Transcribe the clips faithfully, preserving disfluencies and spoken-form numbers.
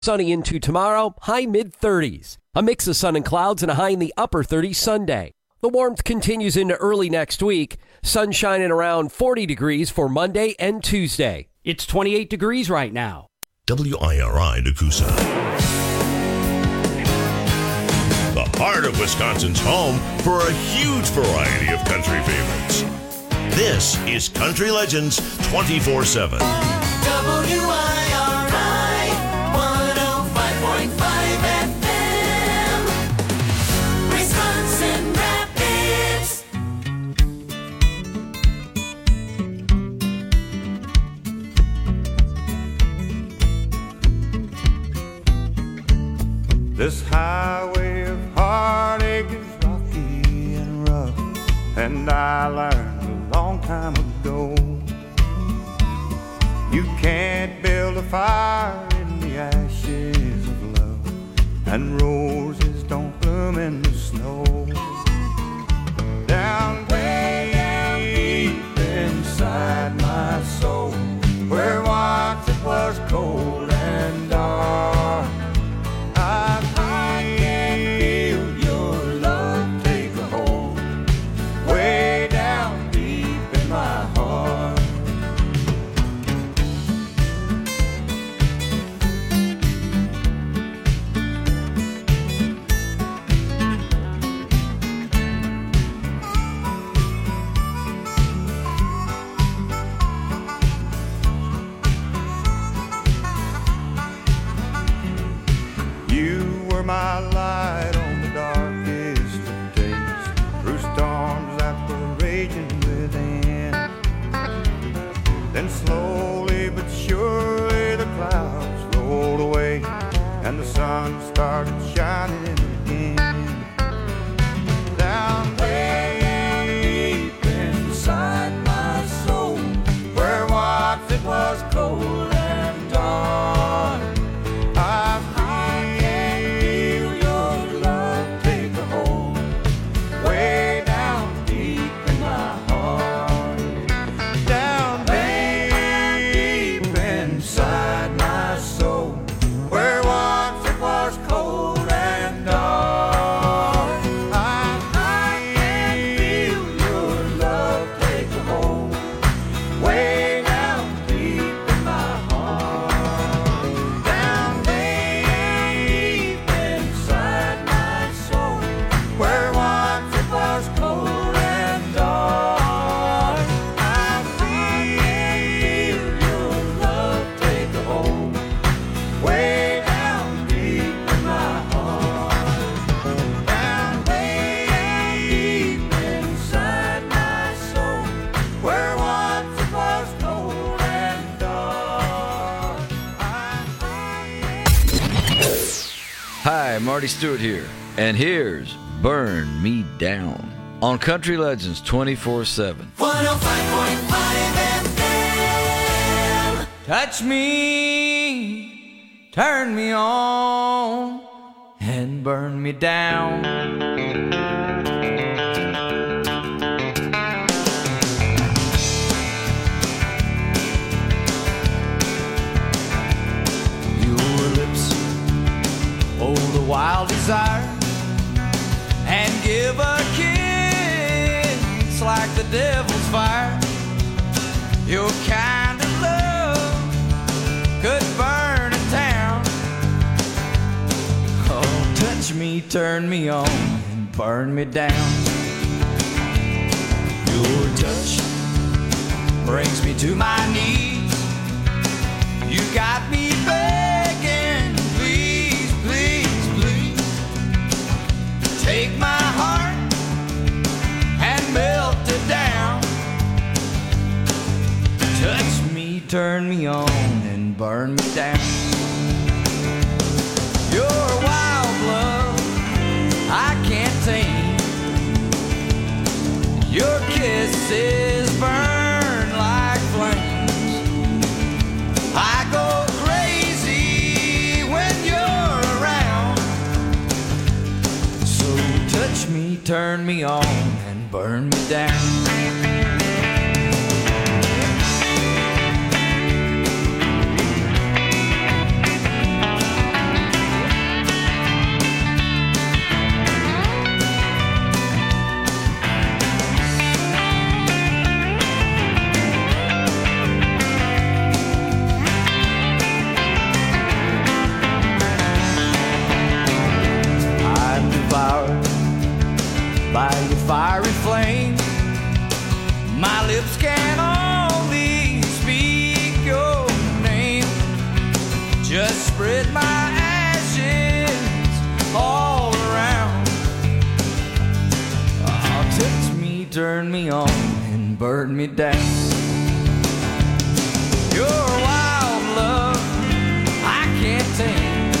Sunny into tomorrow, high mid thirties. A mix of sun and clouds and a high in the upper thirties Sunday. The warmth continues into early next week. Sunshine at around forty degrees for Monday and Tuesday. It's twenty-eight degrees right now. W I R I Nakusa. The heart of Wisconsin's home for a huge variety of country favorites. This is Country Legends twenty-four seven. W I R I one oh five point five F M, Wisconsin Rapids. This highway of heartache is rocky and rough, and I learned a long time ago, you can't build a fire in the ashes of love, and roses don't bloom in the snow. Down deep inside my soul, where once it was cold and dark, I feel your love take a hold, way down deep in my heart. You were my light on the darkest of days, through storms that were raging within. Then slowly but surely the clouds rolled away, and the sun started shining again. Down deep inside my soul, where once it was cold and dark, I feel your love take a hold, way down deep in my heart. Down deep inside my soul, where once it was cold and dark, I feel your love take a hold, way down deep in my heart. Down deep inside my soul, where once it was cold and dark, I feel your love take a hold, way down deep in my heart. Down deep inside my soul, where once it was cold and dark, I Hi, Marty Stewart here, and here's Burn Me Down on Country Legends twenty-four seven. one oh five point five F M. touch me, turn me on, and burn me down. Your lips hold a wild desire, and give a kiss like the devil's fire. Your kind of love could burn a town. Oh, touch me, turn me on, and burn me down. Your touch brings me to my knees. You got me begging, please, please, please, take my heart and melt it down. Touch me, turn me on, and burn me down. Your wild love I can't tame. Your kisses burn like flames. I go crazy when you're around. So touch me, turn me on, and burn me down. my ashes all around. Oh, touch me, turn me on, and burn me down. Your wild love, I can't tame.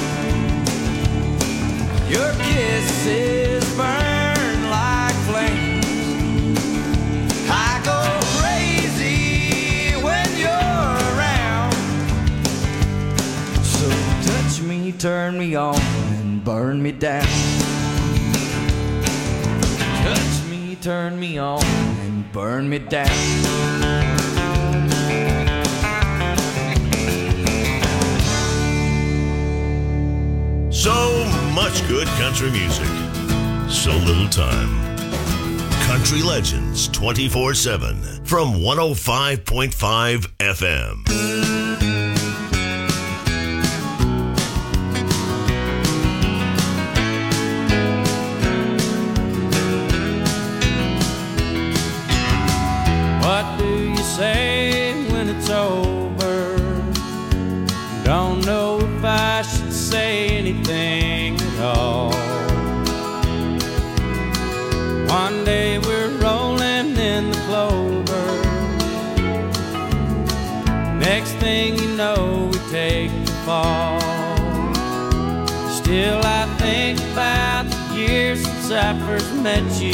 Your kisses burn like flames. I go crazy when you're around. So touch me, turn me on, and burn me down. Touch me, turn me on, and burn me down. So much good country music, so little time. Country Legends twenty-four seven from one oh five point five F M. What do you say when it's over? Don't know if I should say anything at all. One day we're rolling in the clover. Next thing you know, we take the fall. Still I think about the years since I first met you,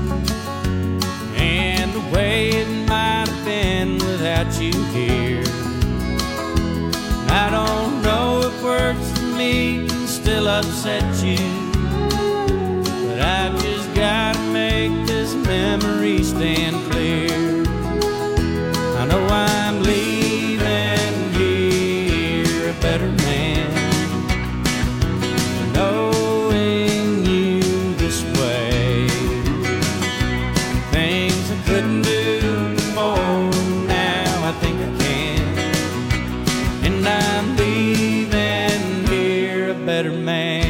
and the way it might have been without you here. I don't know if words to me can still upset you, but I've just gotta make this memory stand clear. I know I'm leaving here a better man, knowing you this way. Things I couldn't do before, now I think I can. And I'm leaving here a better man.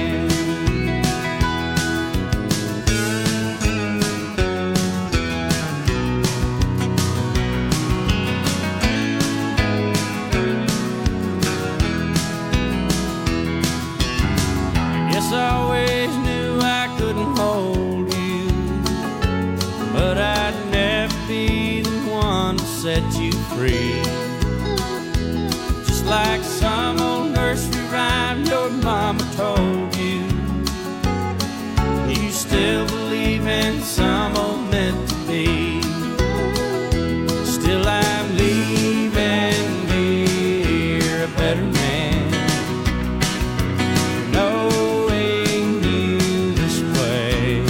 Guess I always knew I couldn't hold you, but I'd never be the one to set you free. Just like some old nursery rhyme your mama told you, you still believe in some old meant to be. Still I'm leaving here a better man, knowing you this way.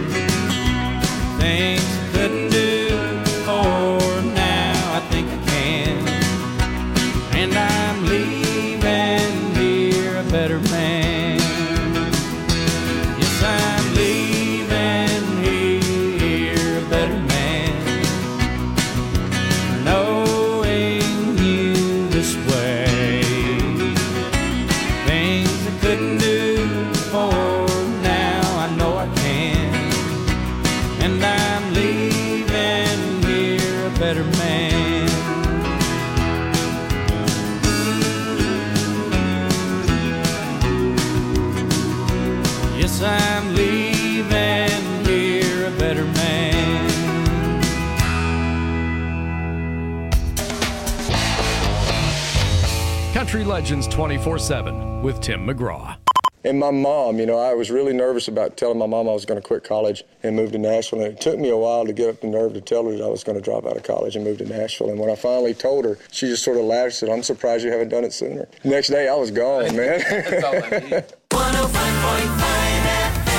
Things I couldn't do before, now I think I can. And I'm leaving here a better man. Yes, I'm leaving here a better man, knowing you this way. Things I couldn't do before, now I know I can. And I'm leaving here a better man. Yes, I'm leaving here a better man. Country Legends twenty-four seven with Tim McGraw. And my mom, you know, I was really nervous about telling my mom I was going to quit college and move to Nashville. And it took me a while to get up the nerve to tell her that I was going to drop out of college and move to Nashville. And when I finally told her, she just sort of laughed and said, I'm surprised you haven't done it sooner. Next day, I was gone, man. That's all I need. one oh five point five F M.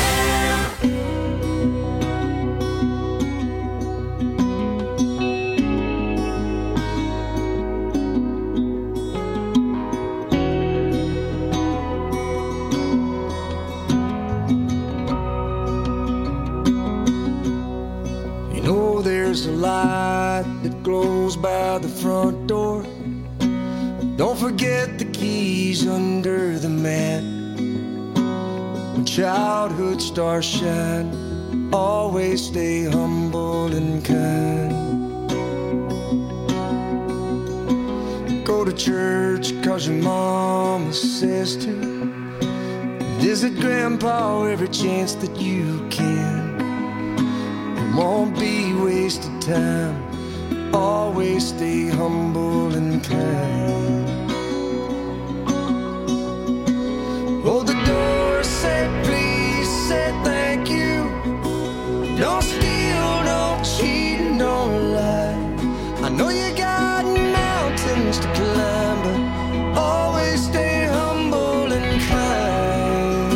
You know there's a light that glows by the front door. Don't forget the keys under the mat. When childhood stars shine, always stay humble and kind. Go to church cause your mama says to. Visit grandpa every chance that you can. It won't be wasted time. Always stay humble and kind. Oh, the door said please, said thank you. Don't steal, don't cheat, and don't lie. I know you got mountains to climb, but always stay humble and kind.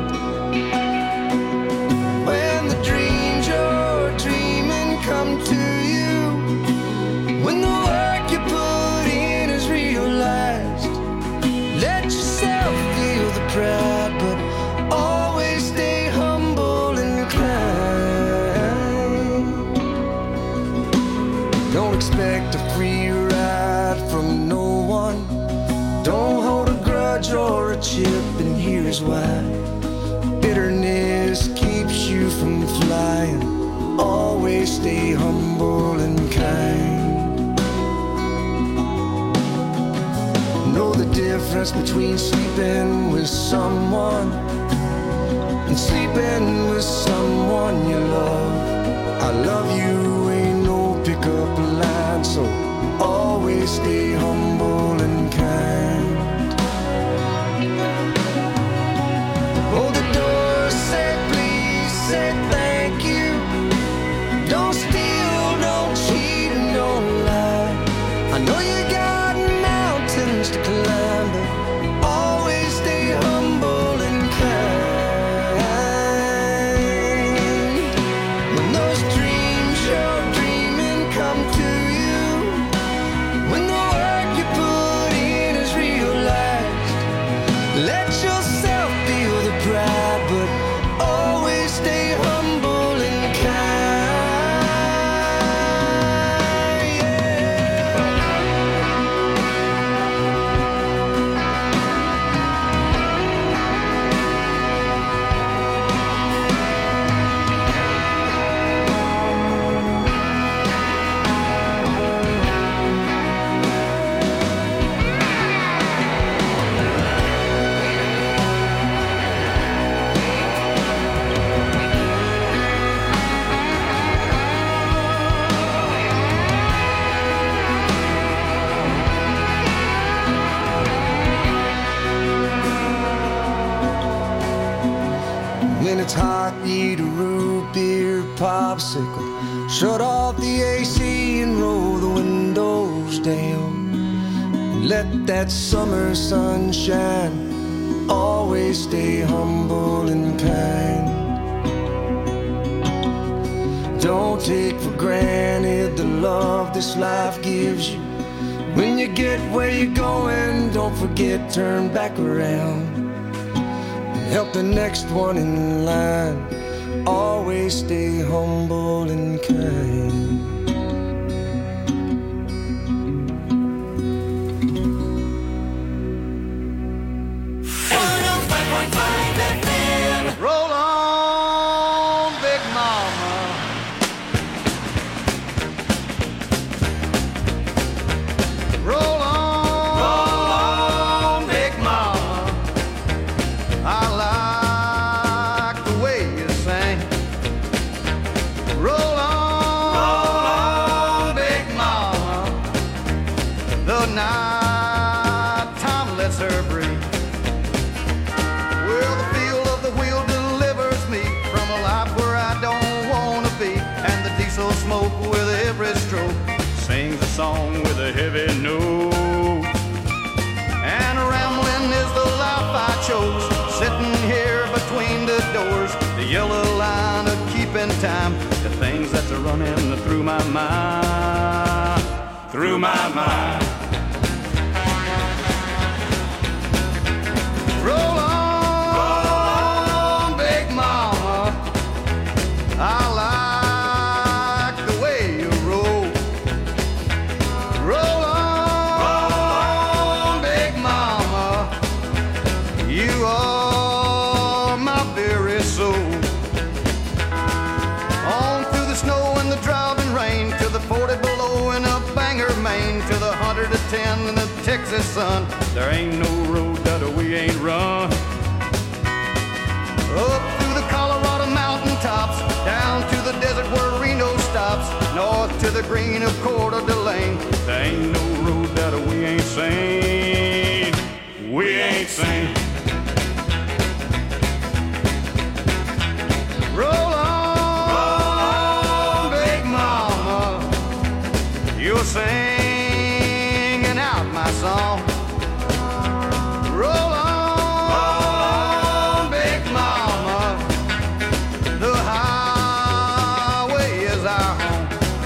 When the dreams you're dreaming come to you, when the work you put in is realized, let yourself feel the pride, but always stay humble and kind. Don't expect a free ride from no one. Don't hold a grudge or a chip, and here's why. Bitterness keeps you from flying. Always stay humble and kind. Know the difference between sleeping with someone and sleeping with someone you love. I love you ain't no pickup line, so always stay humble and kind. Oh, the door said please, said thank you. Don't steal, don't cheat, and don't lie. I know you got mountains to climb, but always stay humble and kind. When those dreams you're dreaming come to you, when the work you put in is realized, let yourself feel the pride, but always stay humble and kind. Yeah. When it's hot, eat a root beer popsicle. Shut off the A C and roll the windows down. Let that summer sun shine. Always stay humble and kind. Don't take for granted the love this life gives you. When you get where you're going, don't forget, turn back around. Help the next one in line. Always stay humble and kind. one oh five point five F M. Roll on, Big Mama. Roll on, roll on, Big Mama. I like the way you sing. Roll on, roll on, Big Mama. The night time lets her breathe. Well, the feel of the wheel delivers me from a life where I don't want to be. And the diesel smoke with every stroke sings a song with a heavy note. And rambling is the life I chose, sitting here between the doors. The yellow line of keeping time to things that's a running through my mind, through my mind. Roll on, roll on, Big Mama. I like the way you roll. Roll on, roll on, Big Mama. You are my very soul. On through the snow and the driving rain, to the forty below in a Bangor, Maine, to the hundred of ten and the Texas sun. There ain't no road that we ain't run. Up through the Colorado mountain tops, down to the desert where Reno stops, north to the green of Coeur d'Alene. There ain't no road that we ain't seen. We ain't seen. Roll on, roll on, big mama, you're singing out my song. Roll on, roll on, big mama, the highway is our home.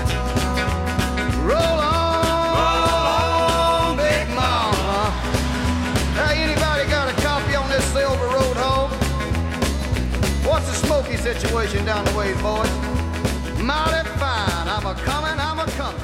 Roll on, roll on, big mama. Hey, anybody got a copy on this Silver Road home? What's the Smoky situation down the ways, boys? Mighty fine. I'm a comin', I'm a comin'.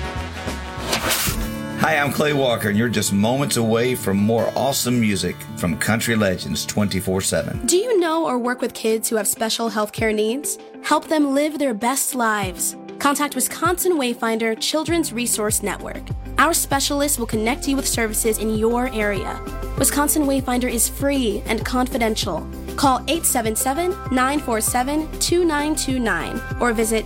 Hi, I'm Clay Walker, and you're just moments away from more awesome music from Country Legends twenty-four seven. Do you know or work with kids who have special healthcare needs? Help them live their best lives. Contact Wisconsin Wayfinder Children's Resource Network. Our specialists will connect you with services in your area. Wisconsin Wayfinder is free and confidential. Call eight seven seven, nine four seven, two nine two nine or visit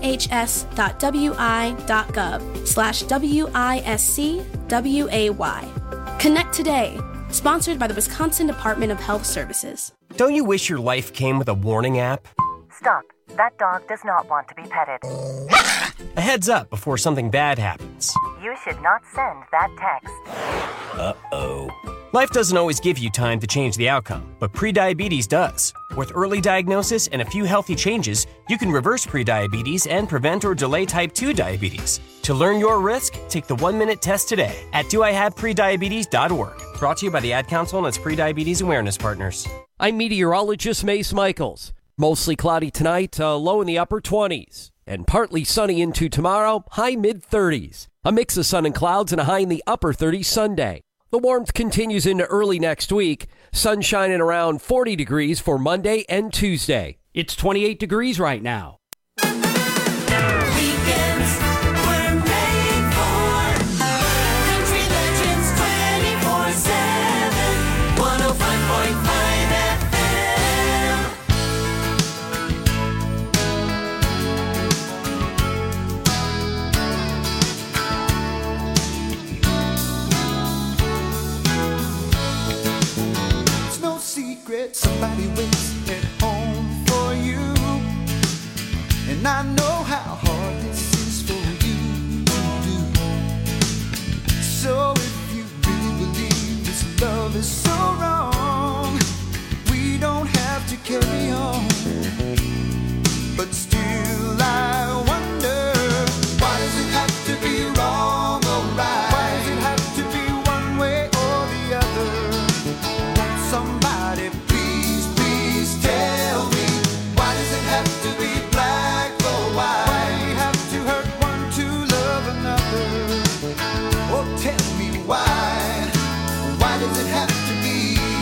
dhs.wi.gov slash W-I-S-C-W-A-Y. Connect today. Sponsored by the Wisconsin Department of Health Services. Don't you wish your life came with a warning app? Stop. That dog does not want to be petted. A heads up before something bad happens. You should not send that text. Uh-oh. Life doesn't always give you time to change the outcome, but prediabetes does. With early diagnosis and a few healthy changes, you can reverse prediabetes and prevent or delay type two diabetes. To learn your risk, take the one-minute test today at do I have prediabetes dot org. Brought to you by the Ad Council and its Prediabetes Awareness Partners. I'm meteorologist Mace Michaels. Mostly cloudy tonight, uh, low in the upper twenties. And partly sunny into tomorrow, high mid-thirties. A mix of sun and clouds and a high in the upper thirties Sunday. The warmth continues into early next week. Sunshine at around forty degrees for Monday and Tuesday. It's twenty-eight degrees right now. Weekends were made for Country Legends twenty-four seven, one oh five point five F somebody waits at home for you, and I know how hard this is for you to do. So if you really believe this love is so wrong, we don't have to carry on. But still I wonder, why does it have to be wrong or right? Why does it have to be one way or the other? Won't somebody tell me, why does it have to be black or white? Why do we have to hurt one to love another? Oh, tell me why. Why does it have to be?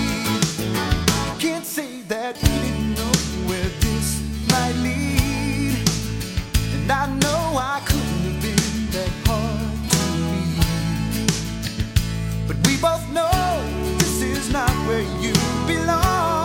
Can't say that we didn't know where this might lead. And I know I couldn't have been that hard to read. But we both know this is not where you belong.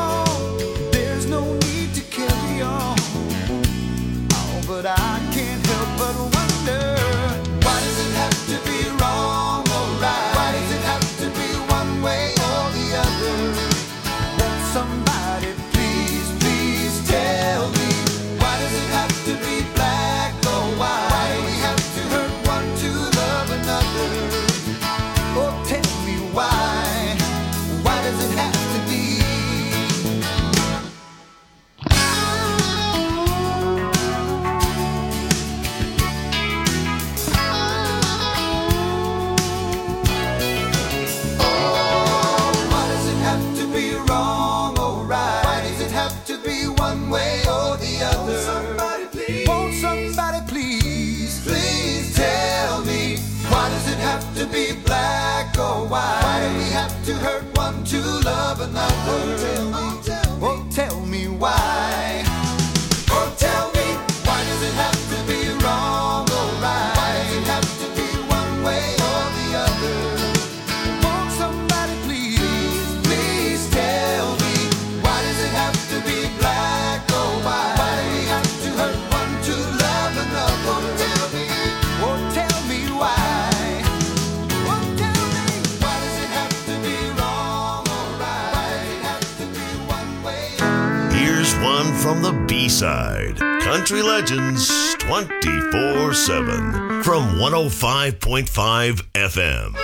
But I can't help but wonder, why does it have to be wrong or right? Why does it have to be one way or the other? Won't somebody please, please tell me, why does it have to be black or white? Why do we have to hurt one to love another? Oh, tell me why. Why does it have to be? One way or the other. Won't somebody please, won't somebody please, please tell me, why does it have to be black or white? Why do we have to hurt one to love another? Oh, tell me, oh, tell me, oh, tell me why. Oh, tell me, why does it have to be wrong or right? Why does it have to be one way or the other? Here's one from the B-side. Country Legends twenty-four seven from one oh five point five F M.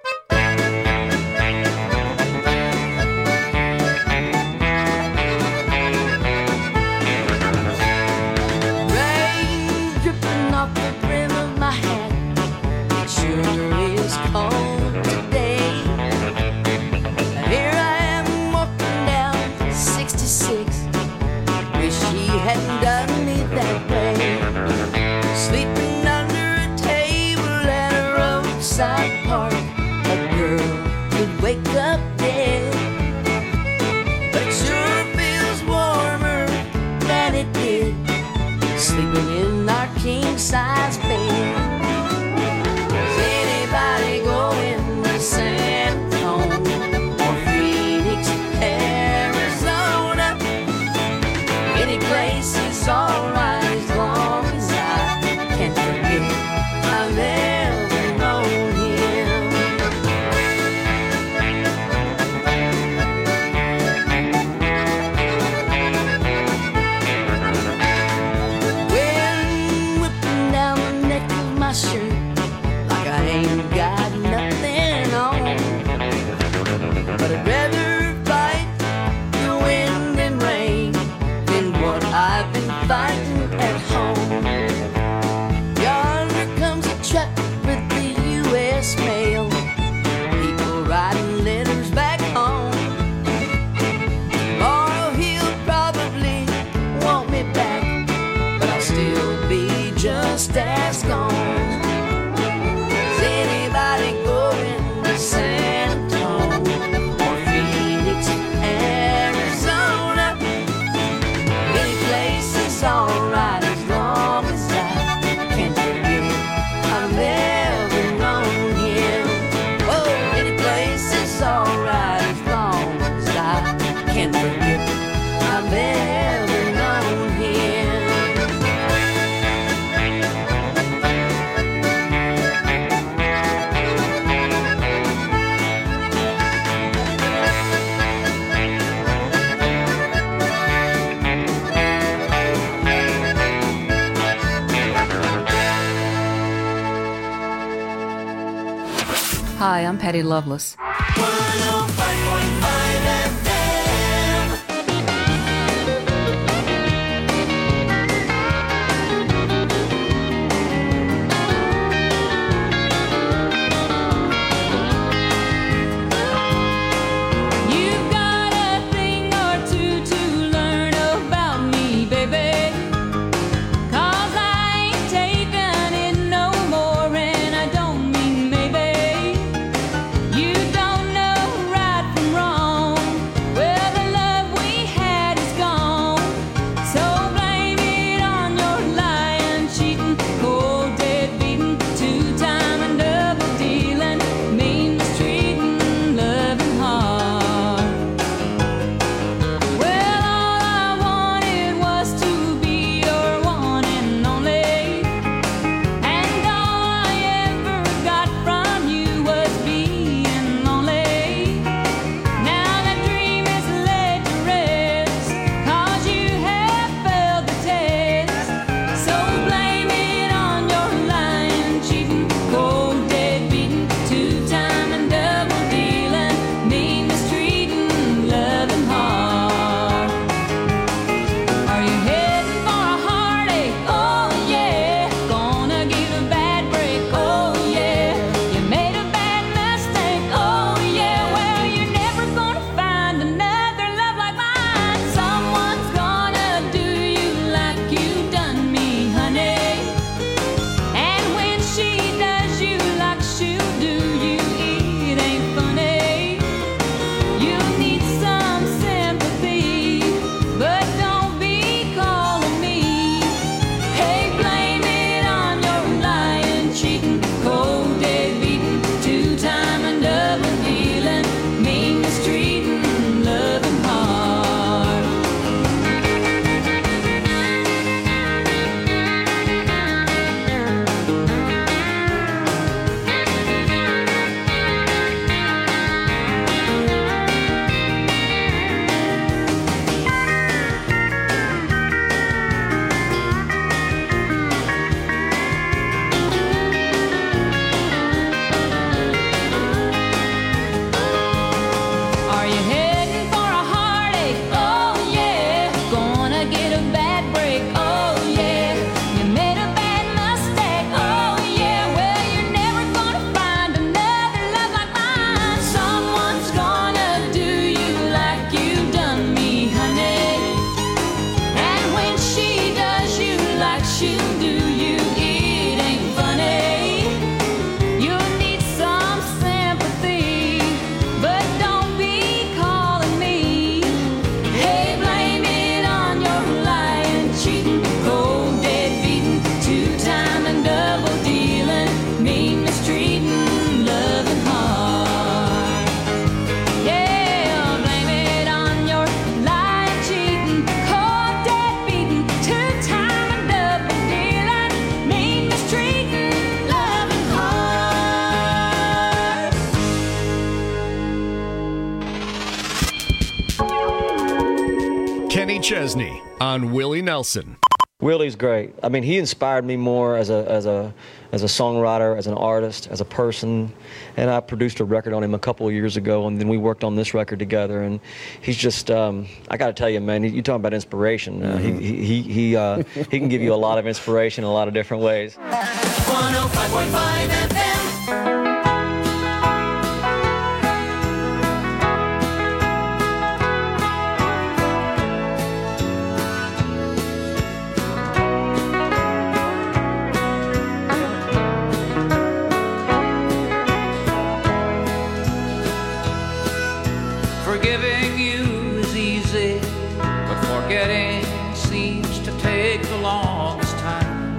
Rain dripping off the brim of my hat. It sure is cold today. Here I am walking down sixty-six. Wish he hadn't done me that way. Sleeping under a table at a roadside park. A girl could wake up dead. But it sure feels warmer than it did sleeping in our king-size bed. Is anybody going to San Antonio or Phoenix, Arizona? Any place is alright as long as I can forget I've ever known him. Wind whipping down the neck of my shirt like I ain't got nothing on. But I'd rather fight the wind and rain than what I've been fighting at home. Yonder comes a truck with the U S mail. People writing letters back home. Tomorrow he'll probably want me back, but I'll still be just as gone. Is anybody going to San Antonio or Phoenix, Arizona? Any place is alright as long as I can forget I've ever known him. Oh, any place is alright as long as I can forget I've ever known him. Hi, I'm Patty Loveless. You've got a thing or two to learn about me, baby. 'Cause I ain't taking it no more, and I don't mean maybe. You don't know right from wrong. Kenny Chesney on Willie Nelson. Willie's great. I mean, he inspired me more as a as a as a songwriter, as an artist, as a person. And I produced a record on him a couple of years ago, and then we worked on this record together. And he's just, um, I got to tell you, man, you talking about inspiration. Uh, Mm-hmm. He he he uh, he can give you a lot of inspiration in a lot of different ways. one oh five point five F M. Forgiving you is easy, but forgetting seems to take the longest time.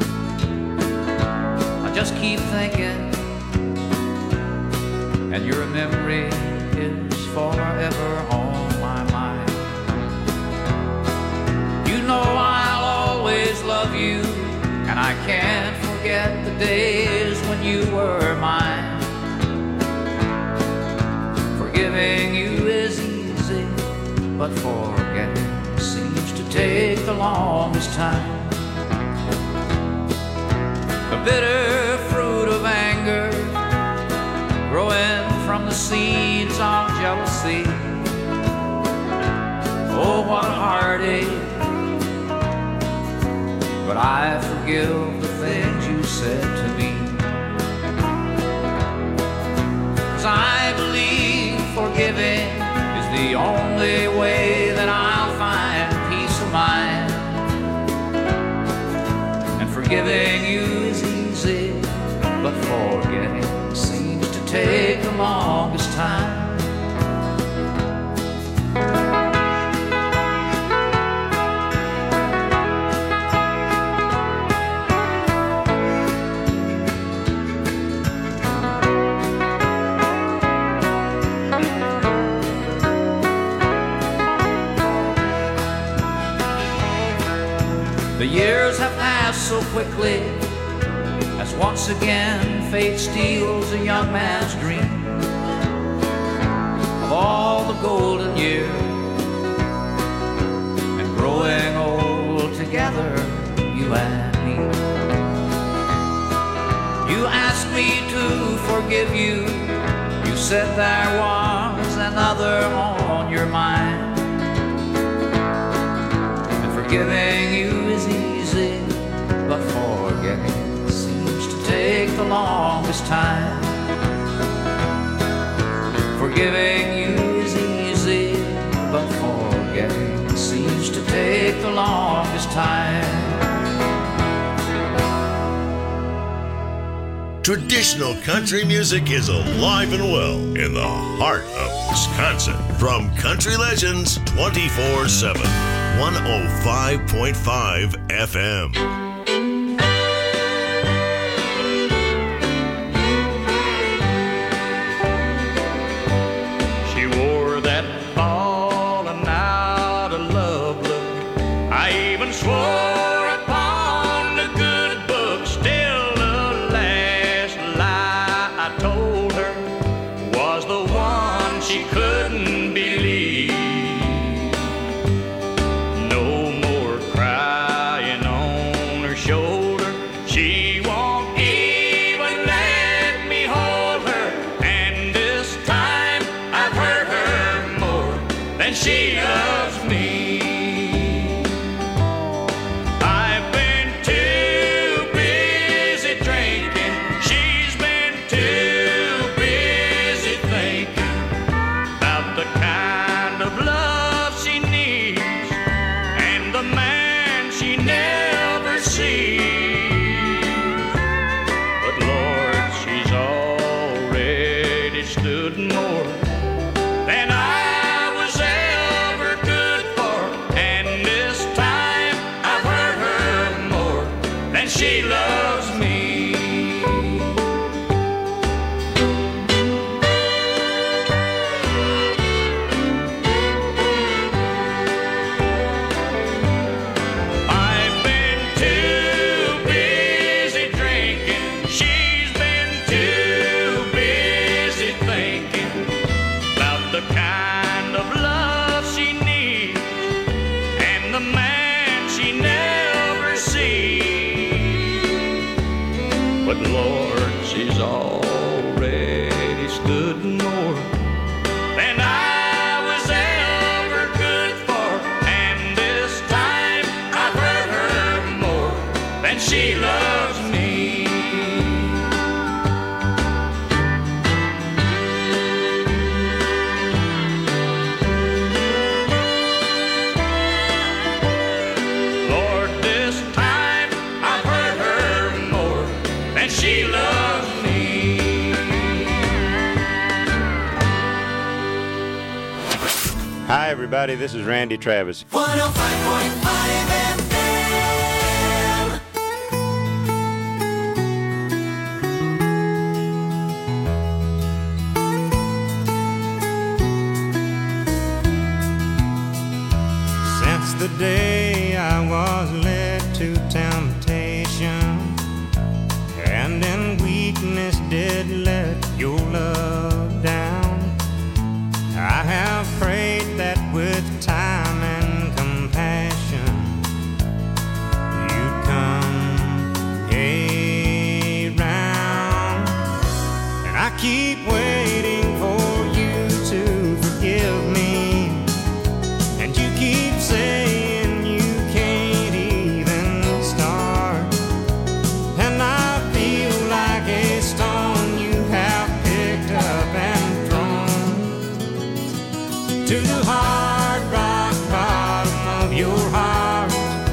I just keep thinking, and your memory is forever on my mind. You know I'll always love you, and I can't forget the days when you were mine. Forgiving you is easy, but forgetting seems to take the longest time. The bitter fruit of anger growing from the seeds of jealousy. Oh, what a heartache. But I forgive the things you said to me. 'Cause I believe forgiving is the only way that I'll find peace of mind. And forgiving you is easy, but forgetting seems to take the longest time. The years have passed so quickly as once again fate steals a young man's dream of all the golden years and growing old together, you and me. You asked me to forgive you. You said there was another on your mind. And forgiving you is easy, but forgetting seems to take the longest time. Forgiving you is easy, but forgetting seems to take the longest time. Traditional country music is alive and well in the heart of Wisconsin. From Country Legends twenty-four seven, one oh five point five F M. She wore that falling out of love look. I even swore upon the good book. Still the last lie I told her was the one she couldn't believe. No more crying on the Lord, she's already stood more than I was ever good for. And this time I've hurt her more than she loves me. Lord, this time I've hurt her more than she loves me. Hi, everybody. This is Randy Travis. one oh five point five F M. Since the day I was led to temptation, and in weakness did let your love down, I have prayed that with time and compassion you'd come around. And I keep waiting for you to forgive me, and you keep saying you can't even start. And I feel like a stone you have picked up and thrown to the hard rock bottom of your heart,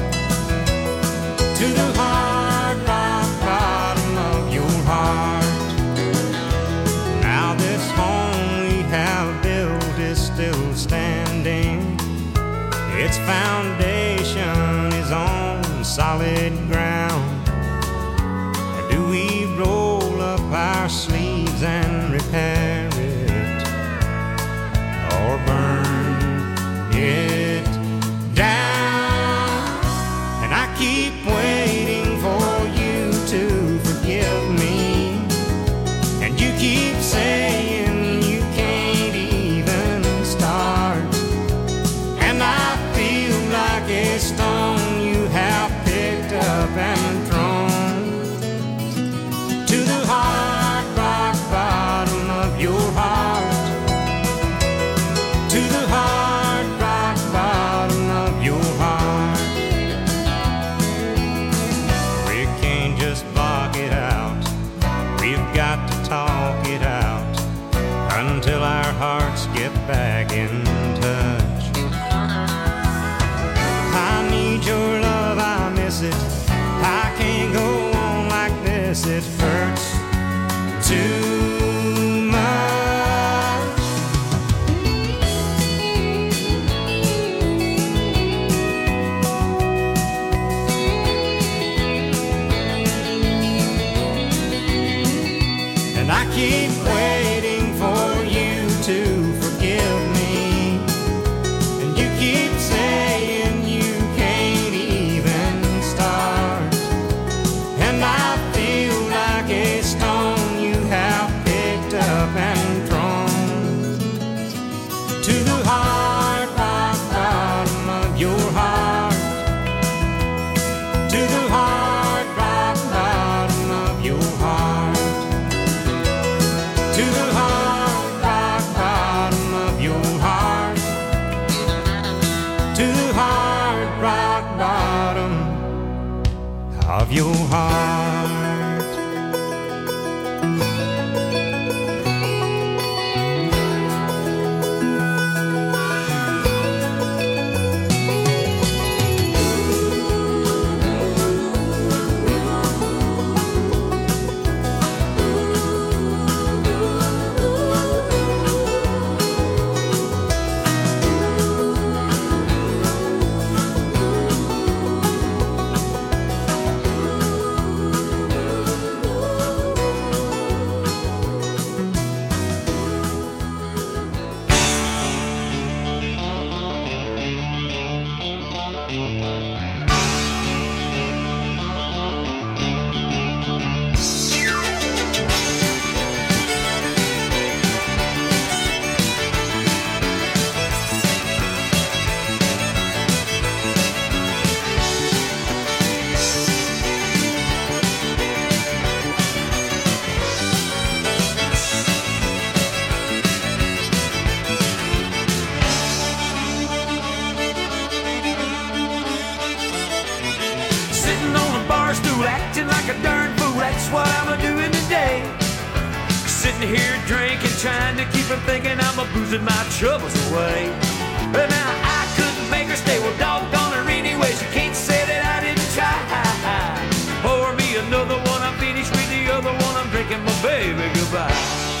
to the hard rock bottom of your heart. Now this home we have built is still standing. Its foundation is on solid ground. Do we roll up our sleeves and repair it, or burn it down? And I keep waiting for you to forgive me, and you keep saying you can't even start. And I feel like a stone you have picked up and thrown to the hard rock bottom of your heart, to the hard rock bottom of your heart. We can't just block it out, we've got to talk it out until our hearts get back in touch. I need your love, I miss it, I can't go on like this, it hurts too much. And I keep waiting for you to forgive me, and you keep saying you can't even start. And I feel like a stone you have picked up and thrown to the hard rock bottom of your heart, to the hard rock bottom of your heart, to the hard rock bottom of your heart, to the hard rock bottom of your heart. acting like a darn fool. That's what I'm doing today. Sitting here drinking, trying to keep from thinking I'm a boozing my troubles away. But now I couldn't make her stay. Well, doggone her anyway. She can't say that I didn't try. Pour me another one. I'm finished with the other one. I'm drinking my baby goodbye.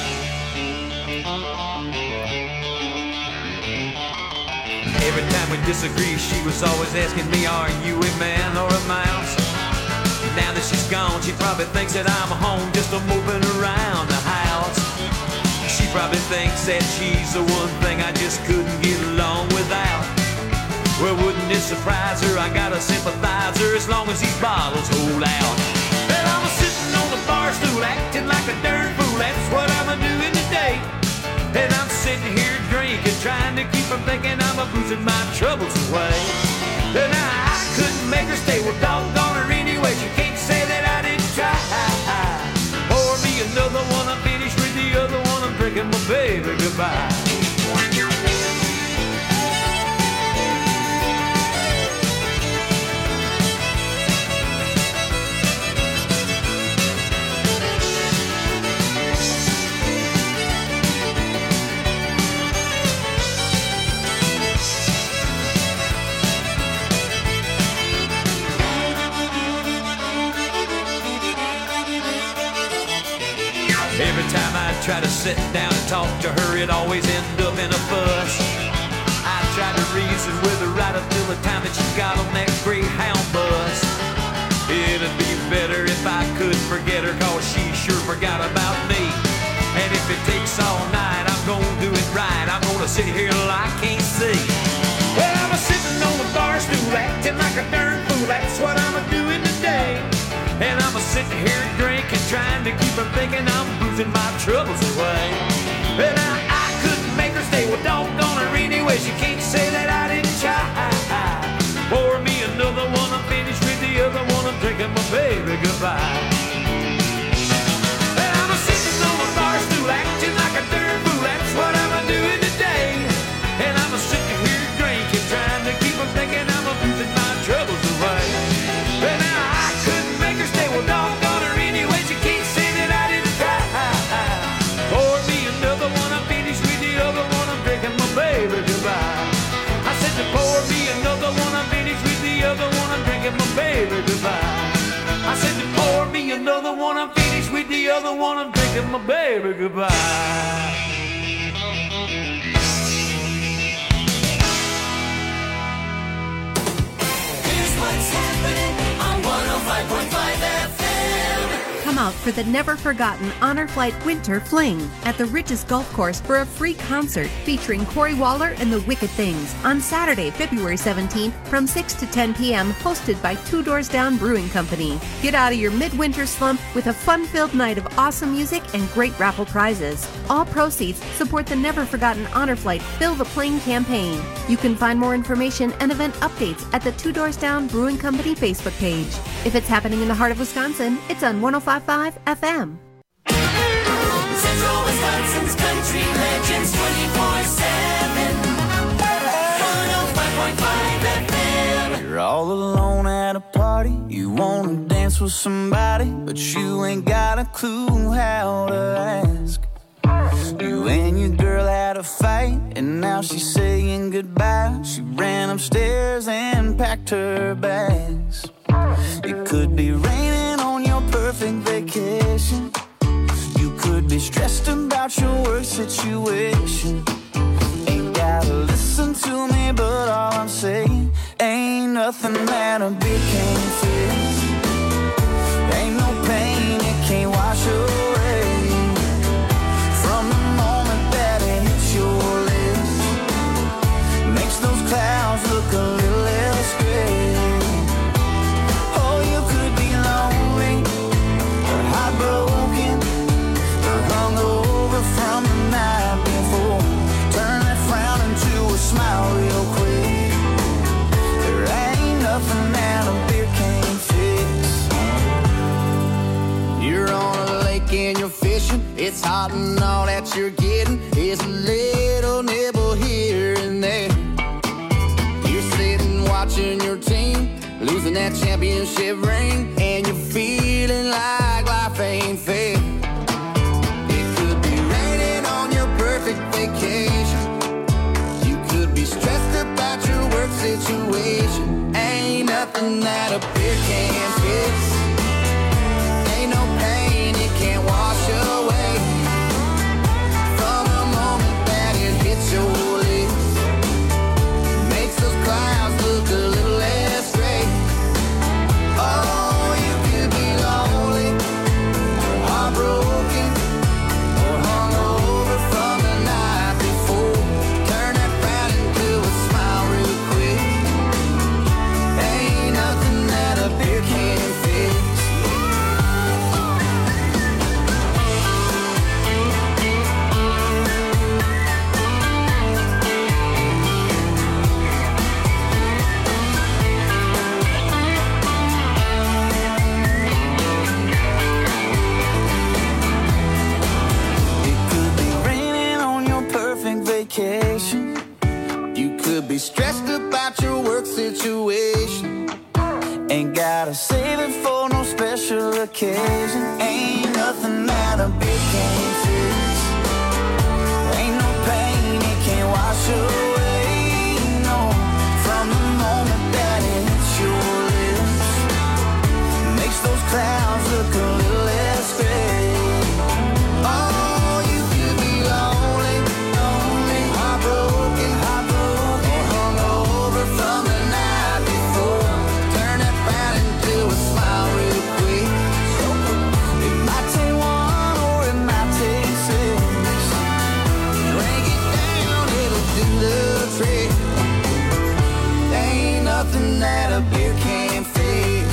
Every time we disagree, she was always asking me, are you a man or a mouse? Now that she's gone, she probably thinks that I'm home just a moping around the house. She probably thinks that she's the one thing I just couldn't get along without. Well, wouldn't it surprise her? I got a sympathizer as long as these bottles hold out. Well, I'm sitting on the bar stool acting like a darn fool. That's what I'm doing today. And I'm sitting here drinking, trying to keep from thinking I'm a boozing my troubles away. And I, I couldn't make her stay. Well, doggone her anyway. She can't say that I didn't try. Pour me another one. I'm finished with the other one. I'm drinking my baby goodbye. Every time I try to sit down and talk to her, it always ends up in a fuss. I tried to reason with her right up till the time that she got on that Greyhound bus. It'd be better if I could forget her, cause she sure forgot about me. And if it takes all night, I'm gonna do it right. I'm gonna sit here till I can't see. Well, I'm sitting on the bar stool acting like a darn fool. That's what I'm doing today. And I'm a sitting here drinking, trying to keep from thinking I'm boozing my troubles away. And I, I couldn't make her stay. Well, doggone her anyway. She can't say that I didn't try. Pour me another one. I'm finished with the other one. I'm drinking my baby goodbye. And I'm a sitting on the bar stool acting like a darn fool. That's what I'm doing today. And I'm a sitting here drinking, trying to keep from thinking I'm boozing my troubles away. And I, I couldn't make her stay. Well, doggone her anyway. She can't say that I didn't try. Pour me another one. I'm finished with the other one. I'm drinking my baby goodbye. I said to pour me another one. I'm finished with the other one. I'm drinking my baby goodbye. I said to pour me another one. I'm finished with the other one. I'm drinking my baby goodbye. What's happening on one oh five point five F M? Come out for the never-forgotten Honor Flight Winter Fling at the Ridges Golf Course for a free concert featuring Corey Waller and the Wicked Things on Saturday, February seventeenth from six to ten p.m. hosted by Two Doors Down Brewing Company. Get out of your midwinter slump with a fun-filled night of awesome music and great raffle prizes. All proceeds support the never-forgotten Honor Flight Fill the Plane campaign. You can find more information and event updates at the Two Doors Down Brewing Company Facebook page. If it's happening in the heart of Wisconsin, it's on one oh five point five F M. Central Wisconsin's country legends twenty-four seven. one oh five point five F M. You're all alone at a party. You wanna dance with somebody, but you ain't got a clue how to ask. You and your girl had a fight, and now she's saying goodbye. She ran upstairs and packed her bags. It could be raining on your perfect vacation. You could be stressed about your work situation. Ain't gotta listen to me, but all I'm saying ain't nothing that a beer can't fix. Ain't no pain it can't wash away. From the moment that it hits your lips, makes those clouds look a little less gray. Oh, you could be lonely, or heartbroken, or hungover from the night before. Turn that frown into a smile real quick. There ain't nothing that a beer can't fix. You're on a lake and you're fishing. It's hot and all that you're getting is a little nibble here and there. You're sitting watching your team losing that championship ring, and you feel nothing that a beer can't fix. Ain't no pain it can't wash away. From the moment that it hits your lips, makes those clouds look a little less gray. Oh, you could be lonely, or heartbroken, or hungover from the night before. Turn that frown into a smile real quick. Ain't nothing that a beer can't fix. Vacation. You could be stressed about your work situation. Ain't gotta save it for no special occasion. Ain't nothing that a beer can't fix. Ain't no pain it can't wash away. No, from the moment that it hits your lips, makes those clouds look a little less gray. That a beer can't fix.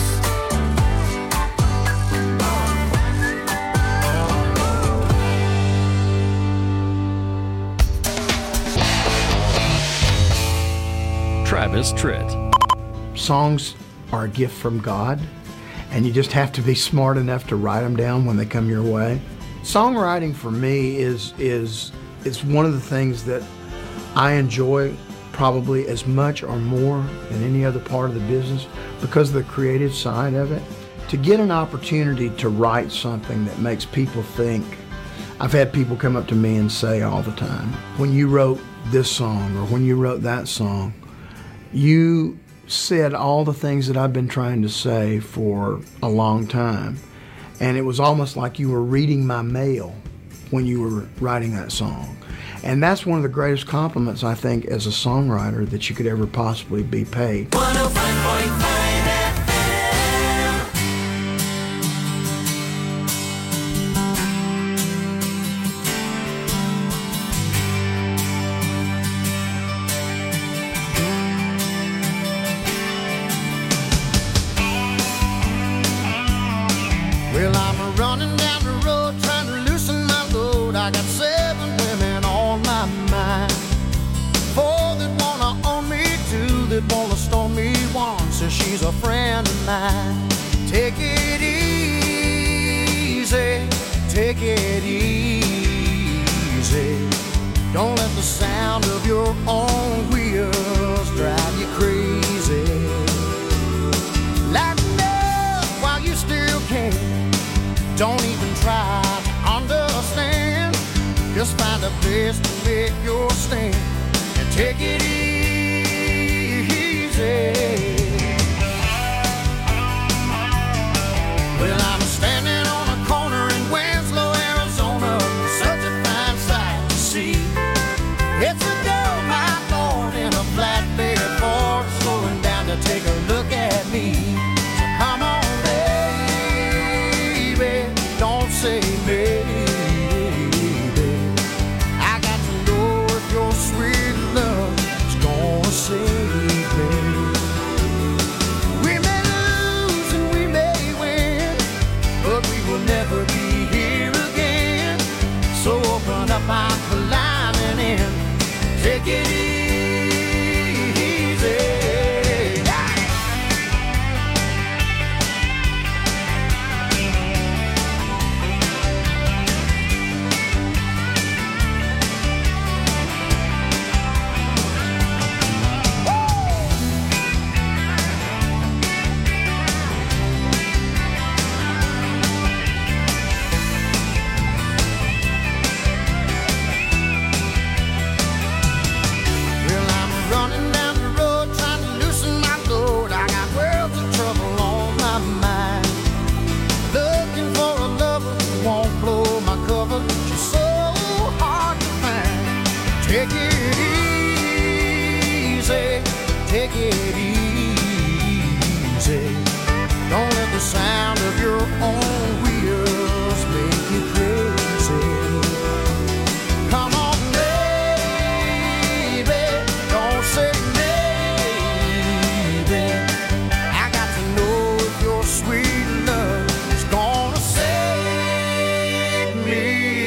Travis Tritt. Songs are a gift from God, and you just have to be smart enough to write them down when they come your way. Songwriting for me is is is one of the things that I enjoy probably as much or more than any other part of the business because of the creative side of it. To get an opportunity to write something that makes people think. I've had people come up to me and say all the time, when you wrote this song or when you wrote that song, you said all the things that I've been trying to say for a long time. And it was almost like you were reading my mail when you were writing that song. And that's one of the greatest compliments, I think, as a songwriter that you could ever possibly be paid. one oh five point five F M. Well, I'm running down the road trying to loosen my load. I got seven women on my mind. Four that wanna own me, two that wanna stone me. One says she's a friend of mine. Take it easy, take it easy. Don't let the sound of your own wheels drive you crazy. Lighten up while you still can. Don't even try to understand. Just find a place to make your stand and take it easy. Well, I'm standing on a corner in Winslow, Arizona. Such a fine sight to see. It's a girl, my Lord, in a flatbed Ford, slowing down to take a look at me. So come on, baby, don't say maybe. I got to know if your sweet love is it easy. Don't let the sound of your own wheels make you crazy. Come on, baby, don't say maybe. I got to know if your sweet love is gonna save me.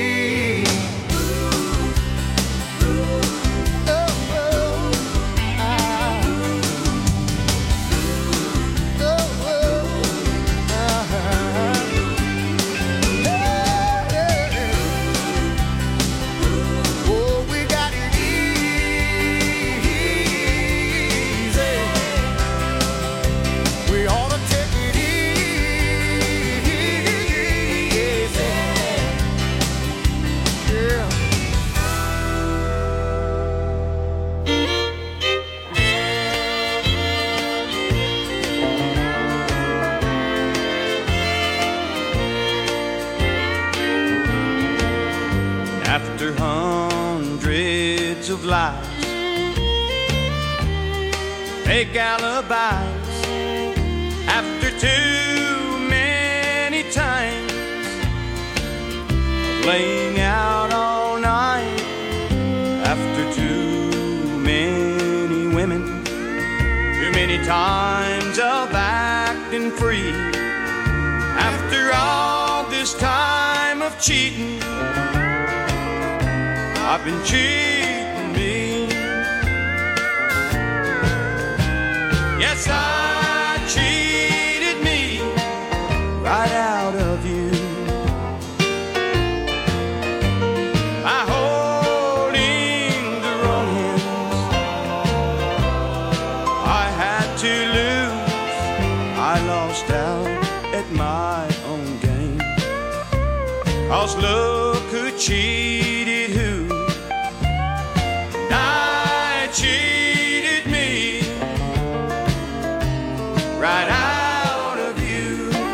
After hundreds of lies, fake alibis, after too many times of laying out all night, after too many women, too many times of acting free, after all this time of cheating, I've been cheating me. Yes, I cheated me right out of you. By holding the wrong hands, I had to lose. I lost out at my own game. 'Cause look who cheated who. Cheated me right out of you.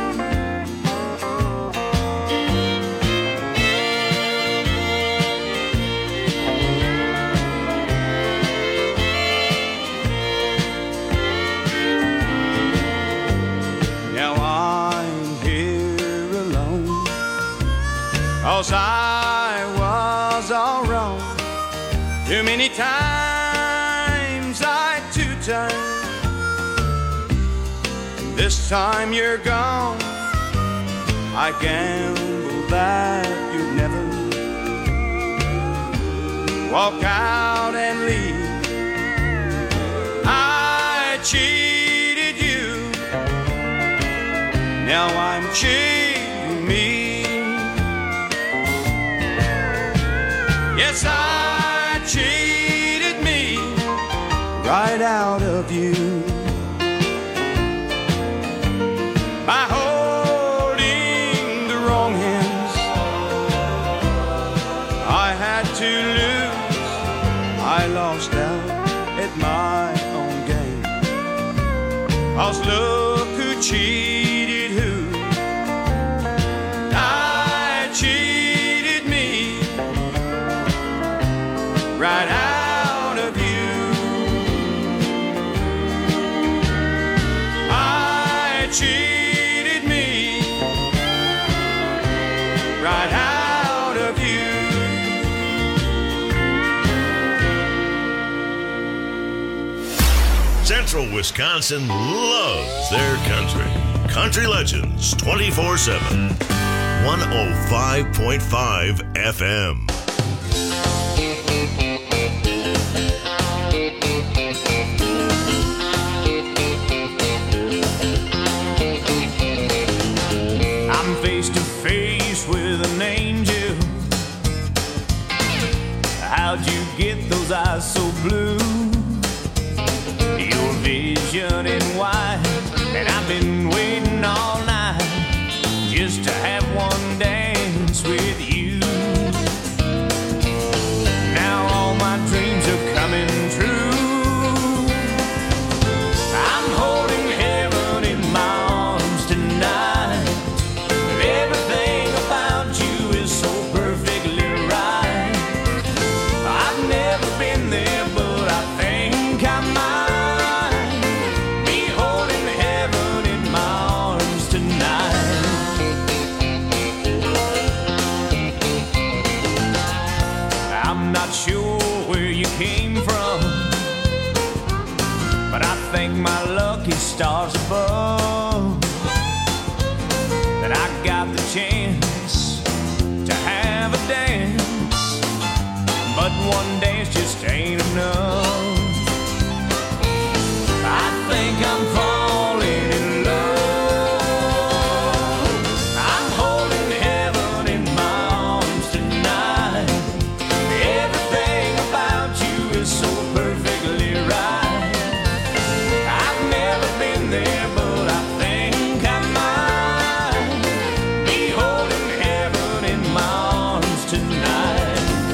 Now I'm here alone, 'cause I was all wrong too many times. This time you're gone, I gamble that you'd never walk out and leave. I cheated you, now I'm cheating me. Yes, I cheated me right out of you. By holding the wrong hands, I had to lose. I lost out at my own game. 'Cause look who cheated who. I cheated me right out of you. I cheated right out of you. Central Wisconsin loves their country. Country Legends twenty-four seven. one oh five point five F M. I'm face to face with an angel. How'd you get those eyes so blue? Your vision in white, and I've been waiting all night just to have one dance with you. Now all my dreams are coming true. I'm holding heaven in my arms tonight. Everything about you is so perfectly right. I've never been there, but I think I might. my lucky stars above that I got the chance to have a dance. But one dance just ain't enough. I think I'm falling in love. I'm holding heaven in my arms tonight. Everything about you is so perfectly right. I've never been there, but I think I might be holding heaven in my arms tonight.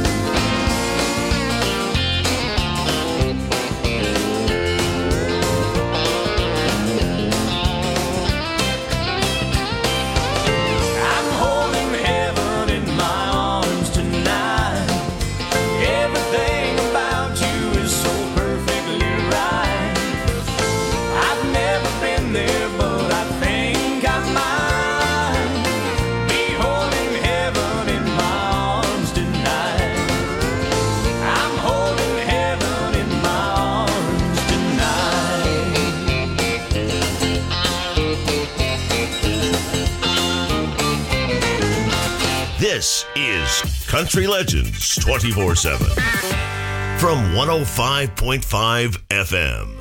I'm holding heaven in my arms tonight. Everything about you is so perfectly right. I've never been there, but I think I might be holding heaven in my arms tonight. I'm holding heaven in my arms tonight. This is Country Legends twenty-four seven from one oh five point five F M.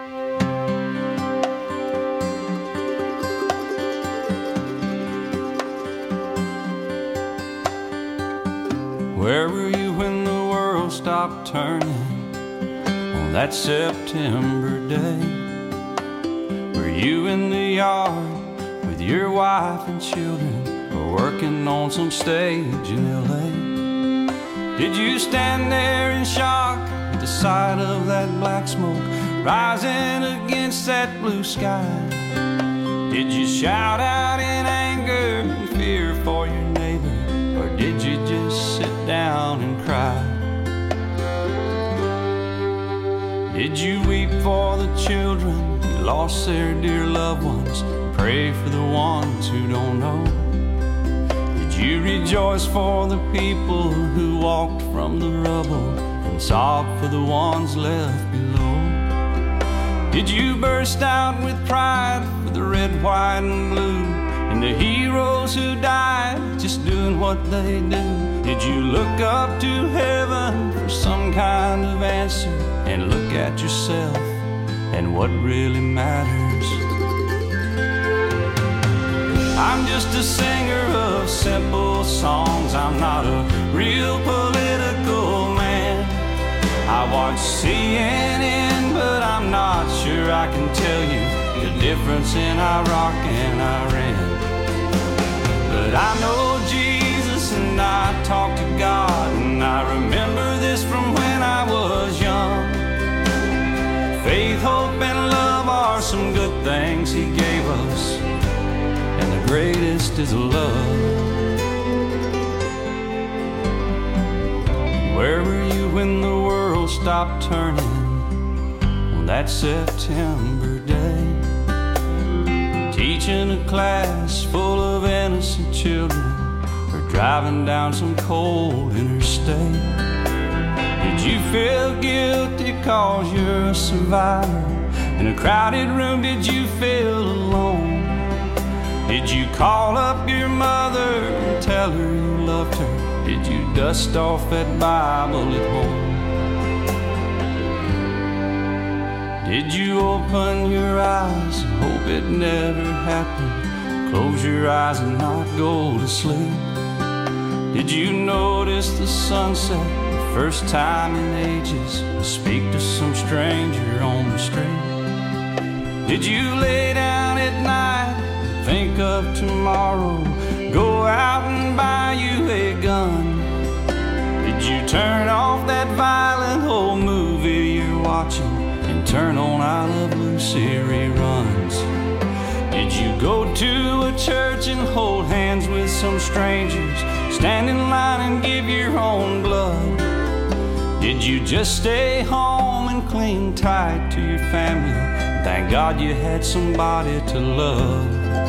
Where were you when the world stopped turning on that September day? Were you in the yard with your wife and children, or working on some stage in L A? Did you stand there in shock at the sight of that black smoke rising against that blue sky? Did you shout out in anger and fear for your neighbor, or did you just sit down and cry? Did you weep for the children who lost their dear loved ones, pray for the ones who don't know? Did you rejoice for the people who walked from the rubble and sob for the ones left below? Did you burst out with pride for the red, white, and blue, and the heroes who died just doing what they do? Did you look up to heaven for some kind of answer, and look at yourself and what really matters? I'm just a singer of simple songs. I'm not a real political man. I watch C N N, but I'm not sure I can tell you the difference in Iraq and Iran. But I know Jesus and I talk to God, and I remember this from when I was young. Faith, hope, and love are some good things He gave us, and the greatest is love. Where were you when the world stopped turning on that September day? Teaching a class full of innocent children, or driving down some cold interstate? Did you feel guilty cause you're a survivor? In a crowded room, did you feel alone? Did you call up your mother and tell her you loved her? Did you dust off that Bible at home? Did you open your eyes and hope it never happened? Close your eyes and not go to sleep? Did you notice the sunset the first time in ages, and speak to some stranger on the street? Did you lay down at night, think of tomorrow, go out and buy you a gun? Did you turn off that violent old movie you're watching and turn on I Love Lucy reruns? Did you go to a church and hold hands with some strangers, stand in line and give your own blood? Did you just stay home and cling tight to your family? Thank God you had somebody to love.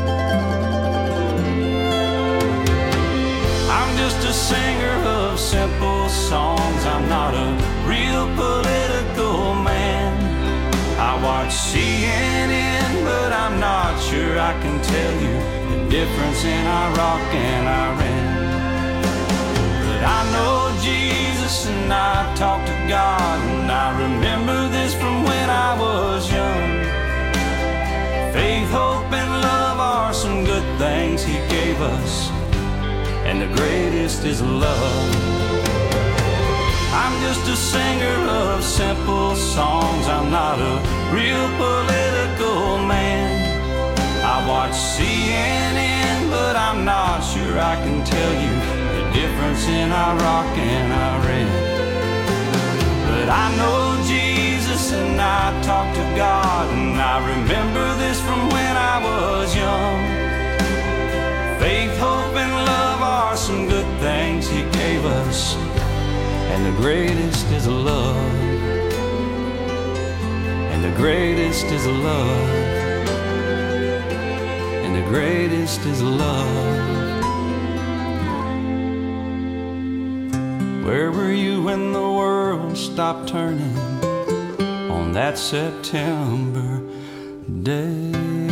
I'm just a singer of simple songs. I'm not a real political man. I I watch C N N, but I'm not sure I can tell you the difference in Iraq and Iran. But I know Jesus and I talk to God, and I remember this from when I was young. Faith, hope, and love are some good things He gave us, and the greatest is love. I'm just a singer of simple songs. I'm not a real political man. I watch C N N, but I'm not sure I can tell you the difference in Iraq and Iran. But I know Jesus and I talk to God, and I remember this from when I was young. Faith, hope, and love are some good things He gave us, and the greatest is love. And the greatest is love. And the greatest is love. Where were you when the world stopped turning on that September day?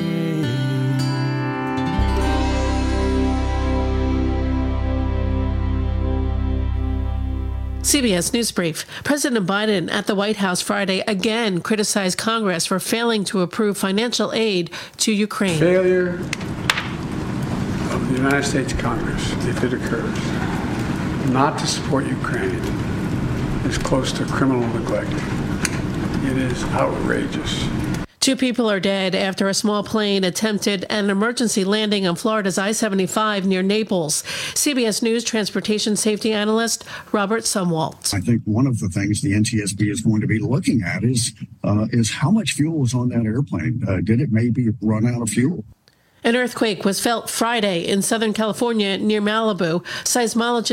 C B S News Brief. President Biden at the White House Friday again criticized Congress for failing to approve financial aid to Ukraine. Failure of the United States Congress, if it occurs, not to support Ukraine is close to criminal neglect. It is outrageous. Two people are dead after a small plane attempted an emergency landing on Florida's I seventy-five near Naples. C B S News transportation safety analyst Robert Sumwalt. I think one of the things the N T S B is going to be looking at is uh, is how much fuel was on that airplane. Uh, did it maybe run out of fuel? An earthquake was felt Friday in Southern California near Malibu. Seismologists